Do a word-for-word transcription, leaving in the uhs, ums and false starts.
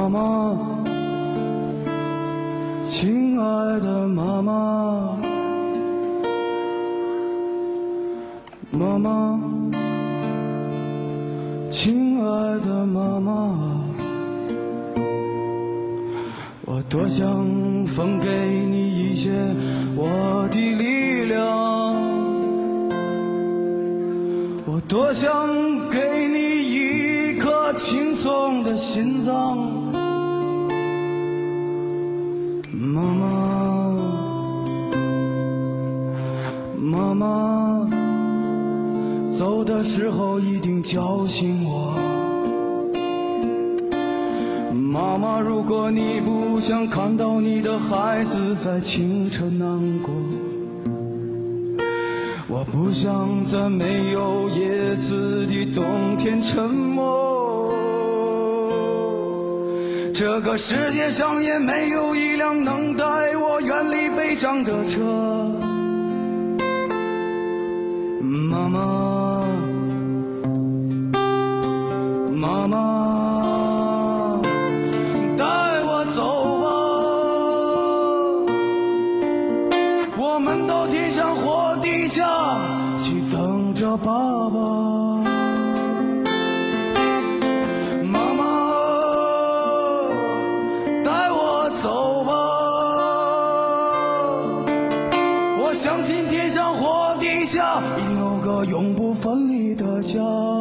妈妈，亲爱的妈妈，妈妈，亲爱的妈妈，我多想分给你一些我的力量，我多想给你一颗轻松的心脏。妈妈，妈妈，走的时候一定叫醒我。妈妈，如果你不想看到你的孩子在清晨难过，我不想在没有叶子的冬天沉默。这个世界上也没有一辆能带我远离悲伤的车。妈妈，妈妈，带我走吧，我们到天上或地下去等着爸爸。相信天上或地下一定有个永不分离的家。